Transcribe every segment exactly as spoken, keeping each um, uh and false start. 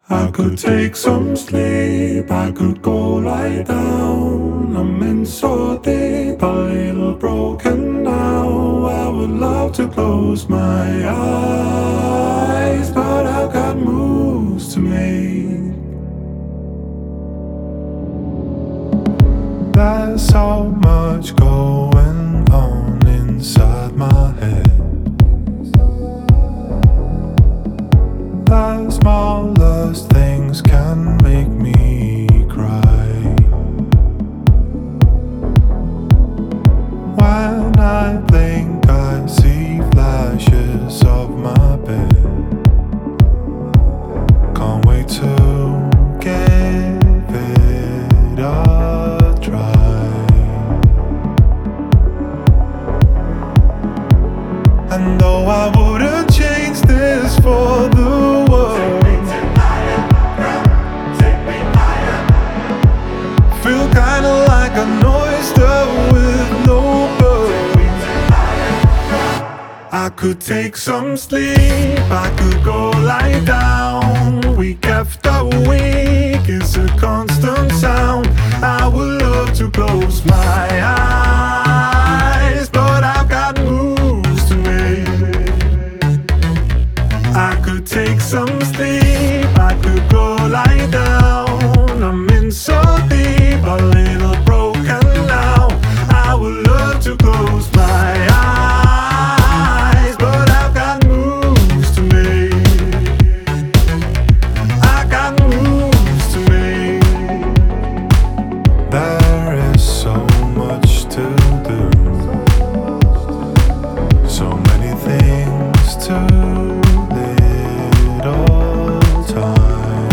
I could take some sleep, I could go lie down. I'm in so deep, a little broken now. I would love to close my eyes, but I've got moves to make. There's so much going on inside my head. The smallest things can make me cry. When I blink, I see flashes of my bed. Can't wait to give it a try. And though I wouldn't change this for the feel kinda like an oyster with no birds. I could take some sleep, I could go lie down. Week after week, it's a constant sound. I would love to close my eyes, but I've got moves to make. I could take some sleep, I could go lie down. I'm in so deep, a little broken now. I would love to close my eyes, but I've got moves to make. I got moves to make. There is so much to do, so many things to little time.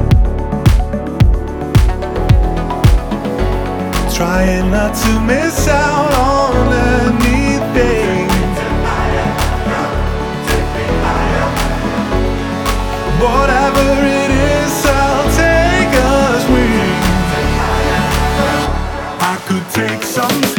Trying not to miss out on anything. Whatever it is, I'll take a swing. I could take some